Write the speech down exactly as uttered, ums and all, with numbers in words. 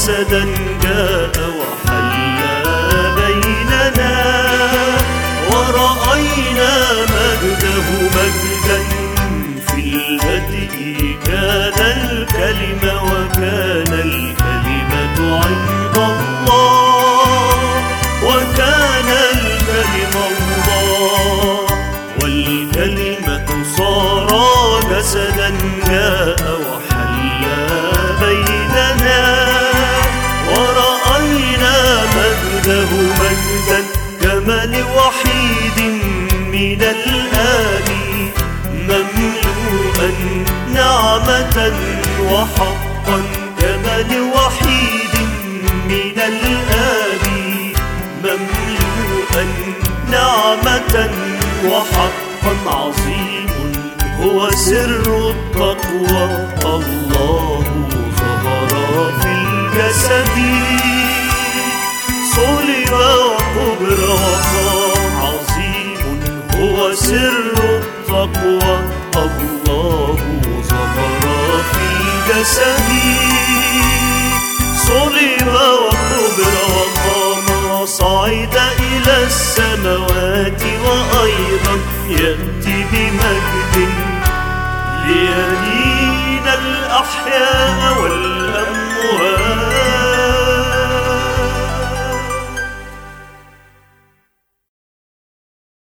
جسدا جاء وحل بيننا، ورأينا مجده مجدا في البدء كان الكلمة، وكان الكلمة عند الله، وكان الكلمة الله، والكلمة صار جسدا جاء وحل بيننا، ورأينا مجده مجدا كما لوحيد من الآب، مملوءا نعمة وحقا، كما لوحيد من الآب، مملوءا نعمة وحقا. عظيم هو سر التقوى، الله ظهر في الجسد، صلب وقبر وقام. عظيم هو سر التقوى، الله ظهر في الجسد، صلب وقبر وقام، وصعد إلى السماوات، وأيضا يأتي بمجد ليدين الأحياء